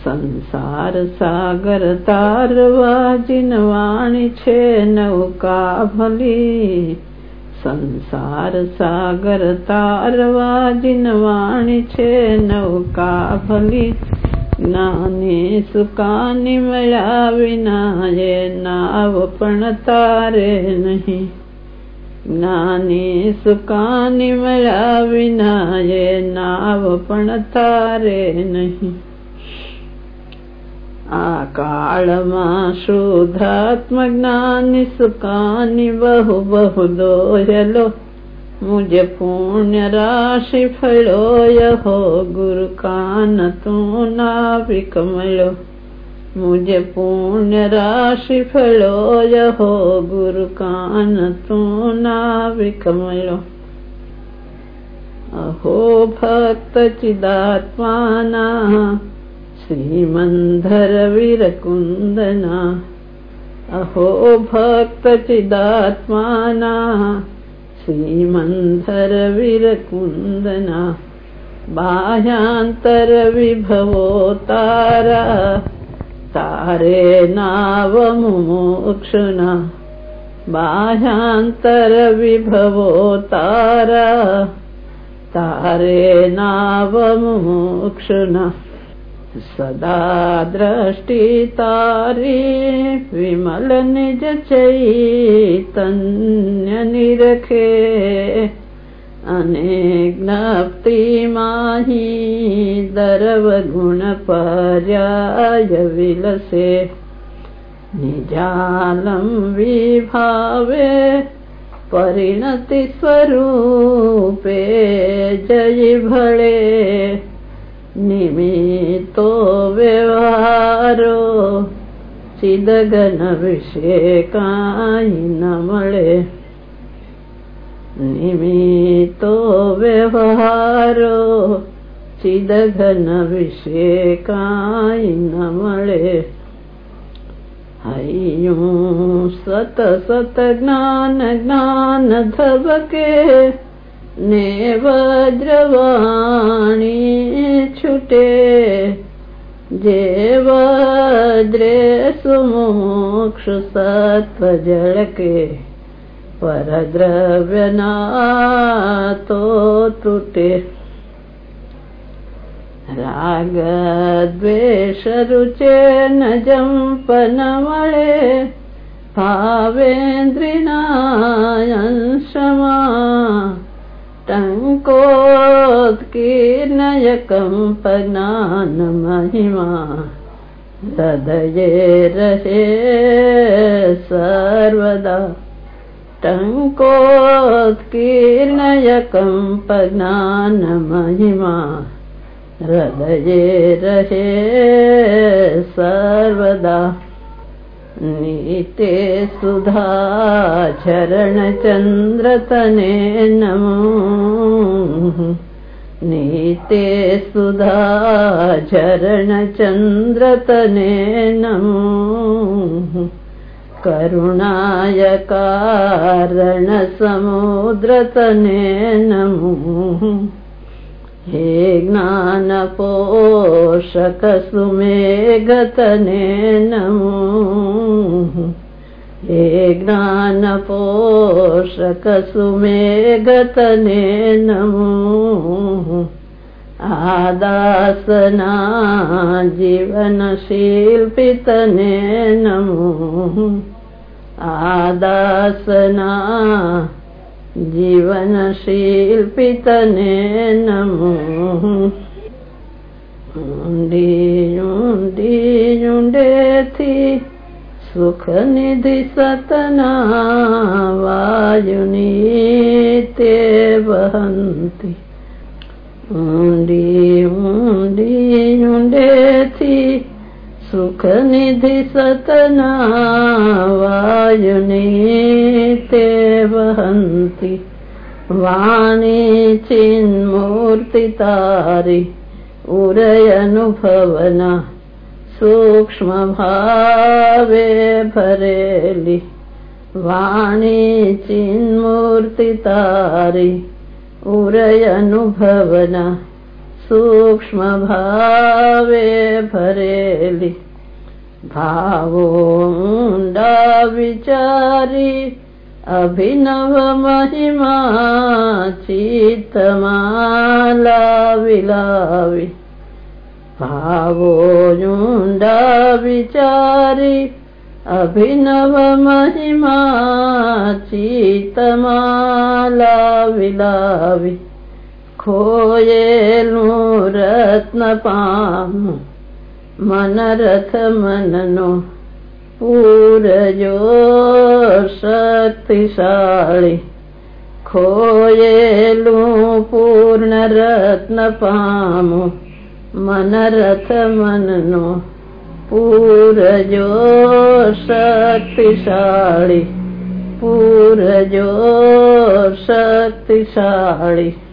संसार सागर तारवा जिनवाणी छे नौका भली। संसार सागर तारवा जिनवाणी छे नौका भली। ज्ञानी सुकानी मळ्या विना ये नाव पण तारे नहीं। ज्ञानी सुकानी मळ्या विना ये नाव पण तारे नहीं। आ काळमा शुद्धात्म ज्ञानी सुकानी बहु बहु दोहलो। मुझे पुण्य राशि फलो यहो गुरु कान तू नाविक मलो। मुझे पुण्य राशि फलो यहो गुरु कान तू नाविक मलो। अहो भक्त चिदात्माना श्रीमंधर वीरकुंदना। अहो भक्त चिदात्माना श्रीमंधर वीरकुंदना। बाह्यांतर विभवो तारा तारे नाव मुमुक्षुना। बाह्यांतर विभवो तारा तारे नाव मुमुक्षुना। सदा दृष्टि तारी विमल निज चैतन्य निरखे। अनेक ज्ञप्ति माही दरव गुण पर्याय विलसे। निजालम विभावे परिणति स्वरूपे जय भळे। निमित्तो व्यवहारो चिदगन विषेकाई न मळे। निमित्तो व्यवहारो चिदगन विषेकाई न मळे। हय्यूं सत सत ज्ञान ज्ञान धबके। ने वज्रवाणी छुटे जे वज्रे सुमुक्ष सत्व जलके। परद्रव्य ना तो टूटे। राग द्वेष रुचे न जंपन मळे। भावेन्द्रिना अंशमा टंकोत्कीर्णय कंपज्ञान महिमा। हृदये रहे सर्वदा टंकोत्कीर्णय कंपज्ञान महिमा। हृदये रहे सर्वदा। नीते सुधा चरण चंद्र तने नमो। नीते सुधा चरण चंद्र तने नमो। करुणाय कारण समुद्र तने नमो। हे ज्ञान पोषक सुमेघ तने नमो। हे ज्ञान पोषक सुमेघ तने नमो। आदासना जीवन शिल्पी तने नमो। आदासना जीवन शिल्पी तने नमो। ऊंडी ऊंडी ऊंडे थी सुख निधि सतना। वायुनी ते बहंती। ऊंडी ऊंडी ऊंडे थी सुख निधि सतना। वायुनी ते बहंती। वाणी चिन्मूर्ति तारी उरय अनुभवना। सूक्ष्म भावे भरेली वाणी चिन्मूर्ति तारी उरय अनुभवना। સૂક્ષ્મ ભાવે ભરેલી, ભાવો ઊંડા વિચારી અભિનવ મહિમા ચિત્તમાં લાવી. ભાવો ઊંડા વિચારી અભિનવ મહિમા ચિત્તમાં લાવી. ખોયેલું રત્ન પામું મનરથ મનનો, પૂરજો શક્તિશાળી. ખોયેલું પૂર્ણ રત્ન પામું મનરથ મનનો, પૂરજો શક્તિશાળી. પૂરજો શક્તિશાળી.